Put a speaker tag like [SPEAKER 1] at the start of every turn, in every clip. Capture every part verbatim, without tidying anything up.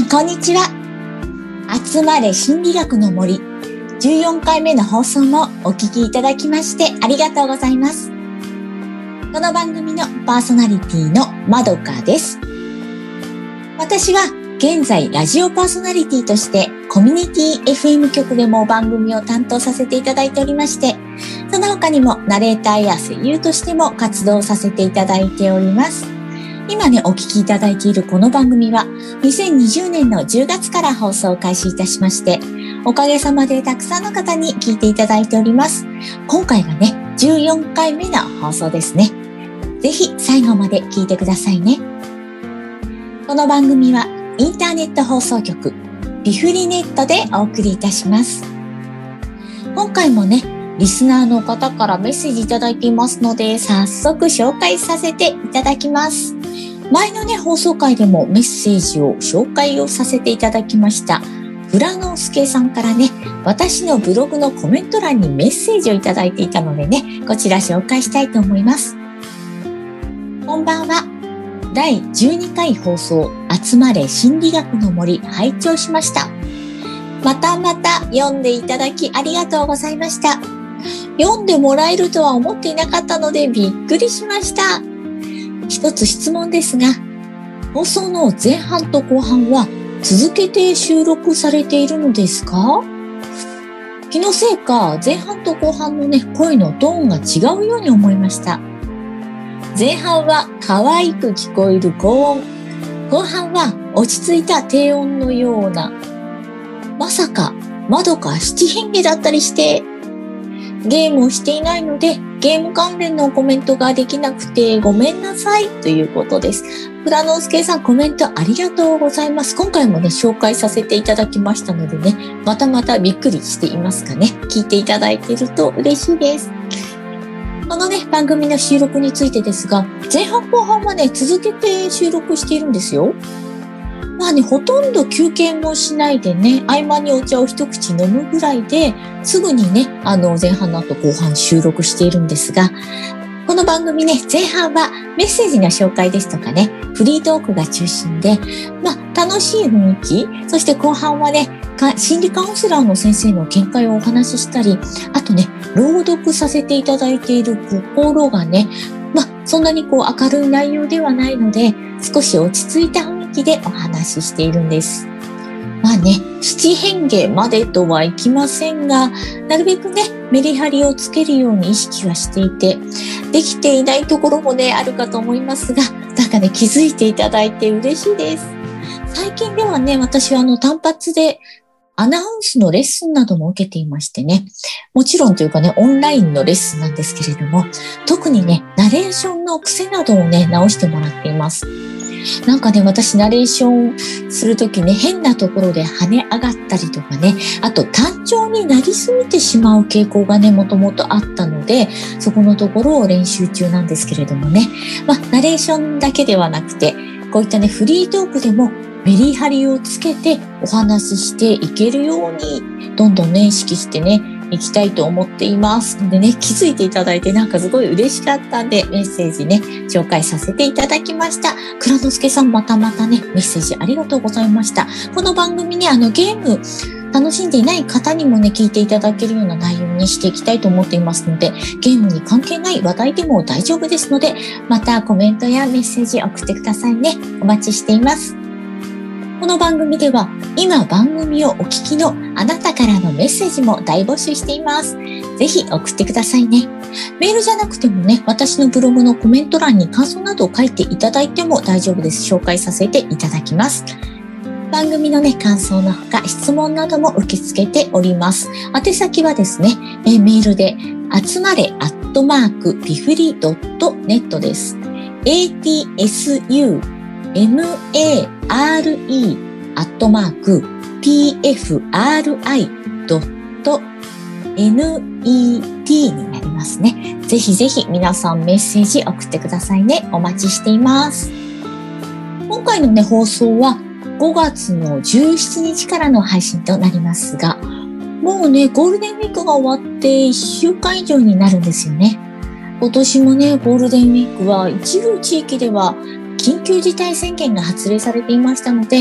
[SPEAKER 1] こんにちは。集まれ心理学の森じゅうよんかいめの放送もお聞きいただきましてありがとうございます。この番組のパーソナリティのまどかです。私は現在ラジオパーソナリティとしてコミュニティ エフエム 局でも番組を担当させていただいておりまして、その他にもナレーターや声優としても活動させていただいております。今ね、お聞きいただいているこの番組はにせんにじゅうねんのじゅうがつから放送を開始いたしまして、おかげさまでたくさんの方に聞いていただいております。今回がね、じゅうよんかいめの放送ですね。ぜひ最後まで聞いてくださいね。この番組はインターネット放送局ビフリネットでお送りいたします。今回もね、リスナーの方からメッセージいただいていますので、早速紹介させていただきます。前のね、放送回でもメッセージを紹介をさせていただきました。フラノスケさんからね、私のブログのコメント欄にメッセージをいただいていたのでね、こちら紹介したいと思います。こんばんは。だいじゅうにかい放送、集まれ心理学の森、拝聴しました。またまた読んでいただきありがとうございました。読んでもらえるとは思っていなかったのでびっくりしました。一つ質問ですが、放送の前半と後半は続けて収録されているのですか？気のせいか前半と後半のね、声のトーンが違うように思いました。前半は可愛く聞こえる高音、後半は落ち着いた低音のような、まさかまどか七変化だったりして、ゲームをしていないのでゲーム関連のコメントができなくてごめんなさいということです。フラノスケさん、コメントありがとうございます。今回もね、紹介させていただきましたのでね、またまたびっくりしていますかね。聞いていただいていると嬉しいです。このね、番組の収録についてですが、前半後半はね、続けて収録しているんですよ。まあね、ほとんど休憩もしないでね、合間にお茶を一口飲むぐらいで、すぐにね、あの、前半の後後半収録しているんですが、この番組ね、前半はメッセージの紹介ですとかね、フリートークが中心で、まあ、楽しい雰囲気、そして後半はね、心理カウンセラーの先生の見解をお話ししたり、あとね、朗読させていただいている心がね、まあ、そんなにこう明るい内容ではないので、少し落ち着いた雰囲気でお話ししているんです。まあね、七変化までとはいきませんが、なるべくね、メリハリをつけるように意識はしていて、できていないところもね、あるかと思いますが、なんかね、気づいていただいて嬉しいです。最近ではね、私はあの単発でアナウンスのレッスンなども受けていましてね、もちろんというかね、オンラインのレッスンなんですけれども、特にね、ナレーションの癖などをね、直してもらっています。なんかね、私ナレーションするときね、変なところで跳ね上がったりとかね、あと単調になりすぎてしまう傾向がね、もともとあったので、そこのところを練習中なんですけれどもね、まあ、ナレーションだけではなくて、こういったね、フリートークでもメリハリをつけてお話ししていけるように、どんどんね、意識してね、行きたいと思っていますのでね、気づいていただいてなんかすごい嬉しかったんで、メッセージね、紹介させていただきました。倉之助さん、またまたね、メッセージありがとうございました。この番組ね、あのゲーム楽しんでいない方にもね、聞いていただけるような内容にしていきたいと思っていますので、ゲームに関係ない話題でも大丈夫ですので、またコメントやメッセージ送ってくださいね。お待ちしています。この番組では今番組をお聞きのあなたからのメッセージも大募集しています。ぜひ送ってくださいね。メールじゃなくてもね、私のブログのコメント欄に感想などを書いていただいても大丈夫です。紹介させていただきます。番組のね、感想のほか質問なども受け付けております。宛先はですね、えメールで集まれアットマークピフリドットネットです。エーティーエスユーエムエーアールイー アットマーク ピーエフアールアイ ドット ネット になりますね。ぜひぜひ皆さんメッセージ送ってくださいね。お待ちしています。今回のね、放送はごがつのじゅうしちにちからの配信となりますが、もうね、ゴールデンウィークが終わっていっしゅうかん以上になるんですよね。今年もね、ゴールデンウィークは一部地域では緊急事態宣言が発令されていましたので、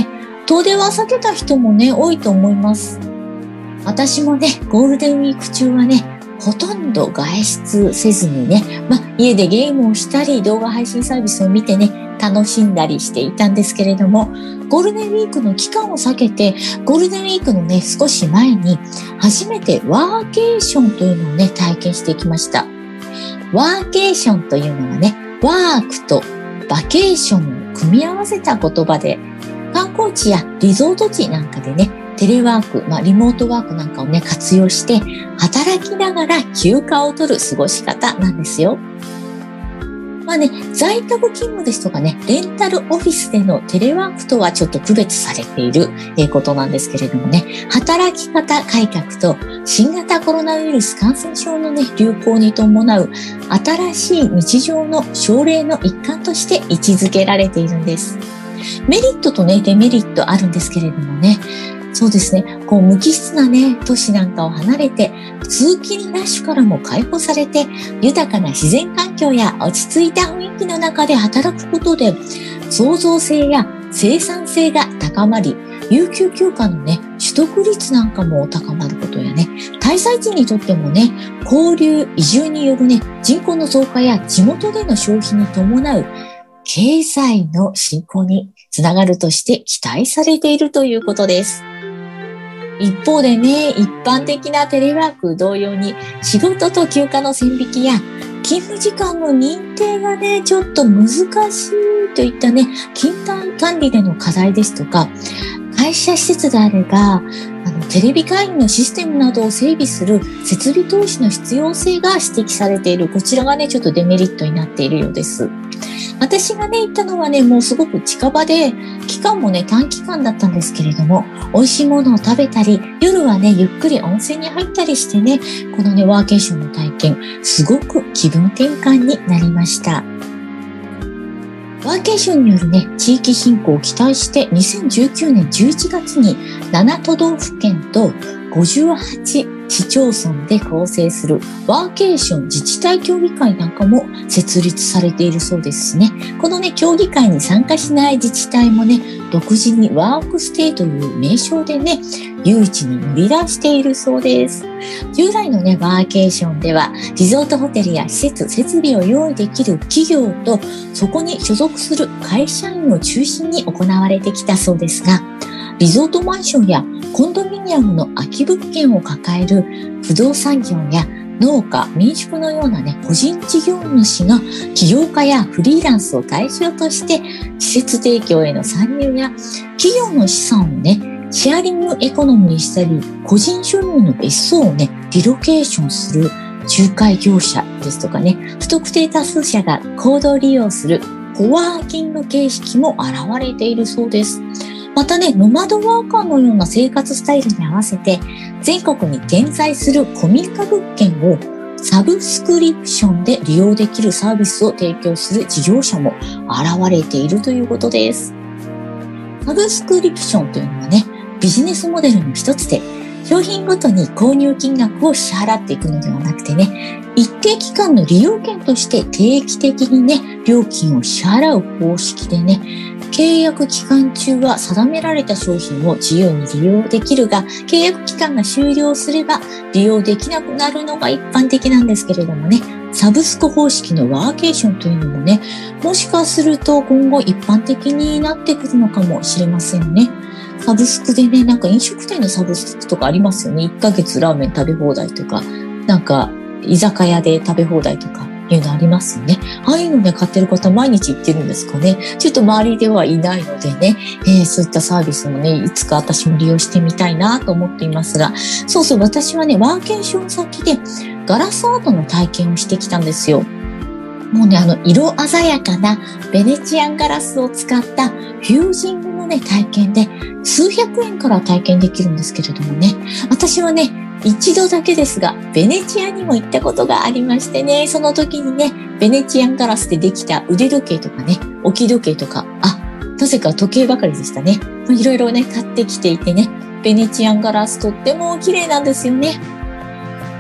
[SPEAKER 1] 遠出は避けた人もね、多いと思います。私もね、ゴールデンウィーク中はね、ほとんど外出せずにね、まあ、家でゲームをしたり、動画配信サービスを見てね、楽しんだりしていたんですけれども、ゴールデンウィークの期間を避けて、ゴールデンウィークのね、少し前に、初めてワーケーションというのをね、体験してきました。ワーケーションというのはね、ワークとバケーションを組み合わせた言葉で、観光地やリゾート地なんかでね、テレワーク、まあリモートワークなんかをね、活用して、働きながら休暇を取る過ごし方なんですよ。まあね、在宅勤務ですとかね、レンタルオフィスでのテレワークとはちょっと区別されていることなんですけれどもね、働き方改革と新型コロナウイルス感染症のね、流行に伴う新しい日常の奨励の一環として位置づけられているんです。メリットとね、デメリットあるんですけれどもね、そうですね、こう無機質なね、都市なんかを離れて、通勤ラッシュからも解放されて、豊かな自然環境や落ち着いた雰囲気の中で働くことで、創造性や生産性が高まり、有給休暇のね、取得率なんかも高まることやね、滞在地にとってもね、交流、移住によるね、人口の増加や地元での消費に伴う経済の振興につながるとして期待されているということです。一方でね、一般的なテレワーク同様に仕事と休暇の線引きや勤務時間の認定がね、ちょっと難しいといったね、勤怠管理での課題ですとか、会社施設であれば、あのテレビ会議のシステムなどを整備する設備投資の必要性が指摘されている。こちらがね、ちょっとデメリットになっているようです。私がね、行ったのはね、もうすごく近場で、期間もね、短期間だったんですけれども、美味しいものを食べたり、夜はね、ゆっくり温泉に入ったりしてね、このね、ワーケーションの体験、すごく気分転換になりました。ワーケーションによるね、地域振興を期待して、にせんじゅうきゅうねんじゅういちがつになな都道府県とごじゅうはち市町村で構成するワーケーション自治体協議会なんかも設立されているそうですしね。このね、協議会に参加しない自治体もね、独自にワークステイという名称でね、誘致に乗り出しているそうです。従来のね、ワーケーションでは、リゾートホテルや施設、設備を用意できる企業と、そこに所属する会社員を中心に行われてきたそうですが、リゾートマンションやコンドミニアムの空き物件を抱える不動産業や農家、民宿のようなね、個人事業主が起業家やフリーランスを対象として施設提供への参入や企業の資産をね、シェアリングエコノミーにしたり、個人所有の別荘をね、リロケーションする仲介業者ですとかね、不特定多数者が行動利用するコワーキング形式も現れているそうです。またね、ノマドワーカーのような生活スタイルに合わせて、全国に点在する古民家物件をサブスクリプションで利用できるサービスを提供する事業者も現れているということです。サブスクリプションというのはね、ビジネスモデルの一つで、商品ごとに購入金額を支払っていくのではなくてね、一定期間の利用券として定期的にね、料金を支払う方式でね、契約期間中は定められた商品を自由に利用できるが、契約期間が終了すれば利用できなくなるのが一般的なんですけれどもね、サブスク方式のワーケーションというのもね、もしかすると今後一般的になってくるのかもしれませんね。サブスクでね、なんか飲食店のサブスクとかありますよね。いっかげつラーメン食べ放題とか、なんか居酒屋で食べ放題とかいうのありますよね。ああいうのね、買ってる方毎日行ってるんですかね。ちょっと周りではいないのでね、えー、そういったサービスもね、いつか私も利用してみたいなと思っていますが、そうそう、私はね、ワーケーション先でガラスアートの体験をしてきたんですよ。もうね、あの、色鮮やかなベネチアンガラスを使ったフュージングのね、体験で、数百円から体験できるんですけれどもね、私はね、一度だけですが、ベネチアにも行ったことがありましてね、その時にね、ベネチアンガラスでできた腕時計とかね、置き時計とか、あ、なぜか時計ばかりでしたね。いろいろね、買ってきていてね、ベネチアンガラスとっても綺麗なんですよね。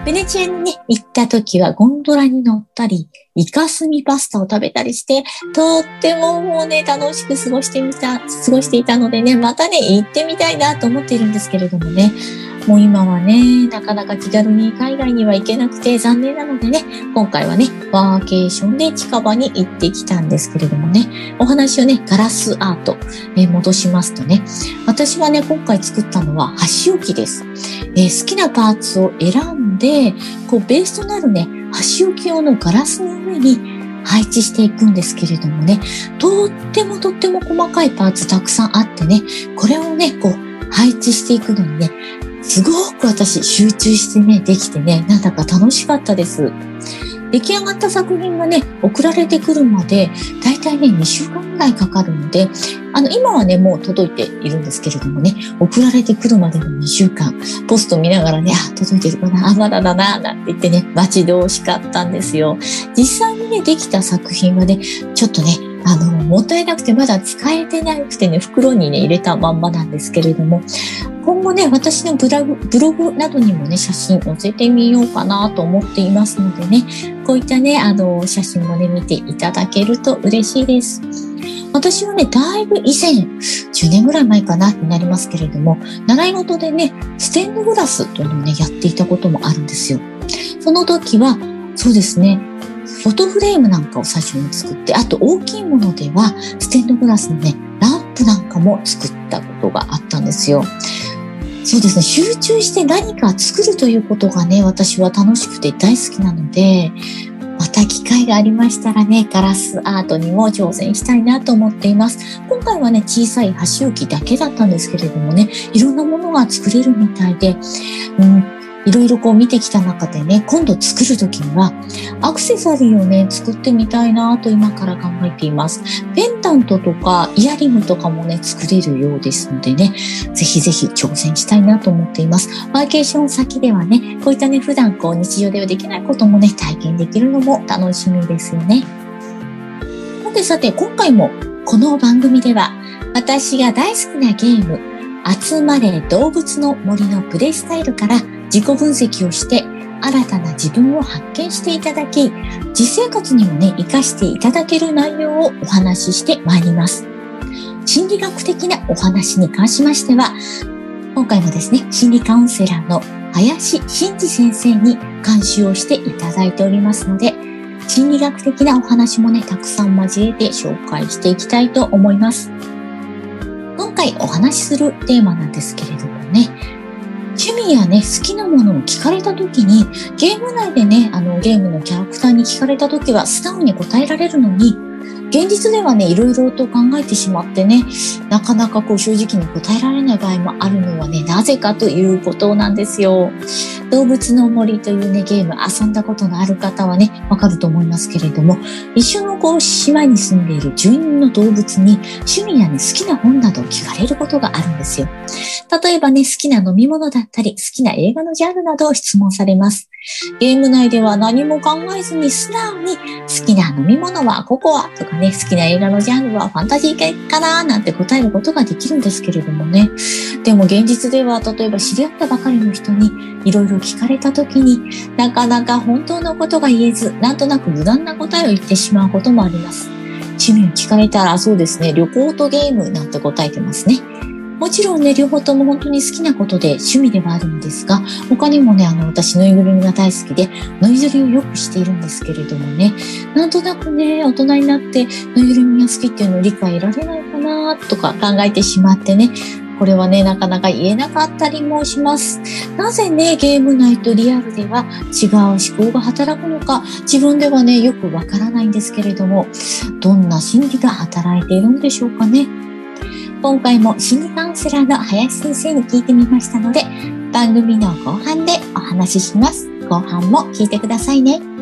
[SPEAKER 1] ベネチアにね、行った時はゴンドラに乗ったり、イカスミパスタを食べたりして、とってももうね、楽しく過ごしてみた、過ごしていたのでね、またね、行ってみたいなと思っているんですけれどもね、もう今はね、なかなか気軽に海外には行けなくて残念なのでね、今回はね、ワーケーションで近場に行ってきたんですけれどもね、お話をね、ガラスアート、えー、戻しますとね、私はね、今回作ったのは箸置きです。えー、好きなパーツを選んで、こうベースとなるね、箸置き用のガラスの上に配置していくんですけれどもね、とってもとっても細かいパーツたくさんあってね、これをね、こう配置していくのにね、すごく私集中してね、できてね、なんだか楽しかったです。出来上がった作品がね、送られてくるまで、だいたいね、にしゅうかんぐらいかかるので、あの、今はね、もう届いているんですけれどもね、送られてくるまでのにしゅうかん、ポスト見ながらね、あ、届いてるかな、あ、まだだな、なんて言ってね、待ち遠しかったんですよ。実際にね、できた作品はね、ちょっとね、あの、もったいなくてまだ使えてなくてね、袋にね、入れたまんまなんですけれども、今後ね、私のブログ、ブログなどにもね、写真載せてみようかなと思っていますのでね、こういったね、あの、写真もね、見ていただけると嬉しいです。私はね、だいぶ以前、じゅうねんぐらい前かなになりますけれども、習い事でね、ステンドグラスというのをね、やっていたこともあるんですよ。その時は、そうですね、フォトフレームなんかを最初に作って、あと大きいものでは、ステンドグラスのね、ランプなんかも作ったことがあったんですよ。そうですね、集中して何か作るということがね、私は楽しくて大好きなので、また機会がありましたらね、ガラスアートにも挑戦したいなと思っています。今回はね、小さい箸置きだけだったんですけれどもね、いろんなものが作れるみたいで、うん、いろいろこう見てきた中でね、今度作るときには、アクセサリーをね、作ってみたいなと今から考えています。ペンダントとかイヤリングとかもね、作れるようですのでね、ぜひぜひ挑戦したいなと思っています。ワーケーション先ではね、こういったね、普段こう日常ではできないこともね、体験できるのも楽しみですよね。さてさて、今回もこの番組では、私が大好きなゲーム、集まれ動物の森のプレイスタイルから自己分析をして新たな自分を発見していただき、実生活にもね、活かしていただける内容をお話ししてまいります。心理学的なお話に関しましては、今回もですね、心理カウンセラーの林真二先生に監修をしていただいておりますので、心理学的なお話もね、たくさん交えて紹介していきたいと思います。今回お話しするテーマなんですけれどもね、趣味やね、好きなものを聞かれたときに、ゲーム内でね、あの、ゲームのキャラクターに聞かれたときは素直に答えられるのに、現実ではね、いろいろと考えてしまってね、なかなかこう正直に答えられない場合もあるのはね、なぜかということなんですよ。動物の森というね、ゲーム遊んだことのある方はね、わかると思いますけれども、一緒のこう島に住んでいる住人の動物に趣味やね、好きな本などを聞かれることがあるんですよ。例えばね、好きな飲み物だったり、好きな映画のジャンルなどを質問されます。ゲーム内では何も考えずに素直に好きな飲み物はココアとかね、好きな映画のジャンルはファンタジー系かななんて答えることができるんですけれどもね。でも現実では例えば知り合ったばかりの人にいろいろ聞かれた時になかなか本当のことが言えず、なんとなく無難な答えを言ってしまうこともあります。趣味を聞かれたらそうですね、旅行とゲームなんて答えてますね。もちろんね、両方とも本当に好きなことで趣味ではあるんですが、他にもね、あの、私、ぬいぐるみが大好きで、ぬいずりをよくしているんですけれどもね、なんとなくね、大人になって、ぬいぐるみが好きっていうのを理解得られないかなとか考えてしまってね、これはね、なかなか言えなかったりもします。なぜね、ゲーム内とリアルでは違う思考が働くのか、自分ではね、よくわからないんですけれども、どんな心理が働いているんでしょうかね。今回も心理カウンセラーの林先生に聞いてみましたので、番組の後半でお話しします。後半も聞いてくださいね。